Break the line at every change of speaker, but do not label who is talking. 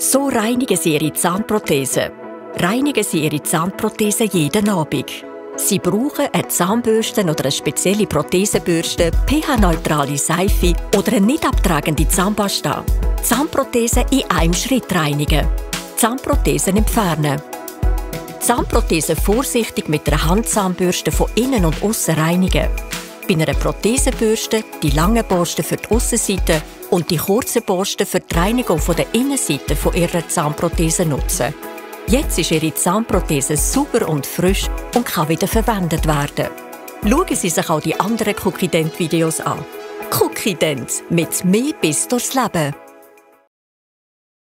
So reinigen Sie Ihre Zahnprothese. Reinigen Sie Ihre Zahnprothese jeden Abend. Sie brauchen eine Zahnbürste oder eine spezielle Prothesenbürste, pH-neutrale Seife oder eine nicht abtragende Zahnpasta. Zahnprothesen in einem Schritt reinigen. Zahnprothesen entfernen. Zahnprothesen vorsichtig mit einer Handzahnbürste von innen und außen reinigen. Bei einer Prothesenbürste die langen Borsten für die Aussenseite und die kurzen Borsten für die Reinigung der Innenseite von Ihrer Zahnprothese nutzen. Jetzt ist Ihre Zahnprothese sauber und frisch und kann wieder verwendet werden. Schauen Sie sich auch die anderen Cookie Dent Videos an. Cookie Dent mit mehr Biss durchs Leben.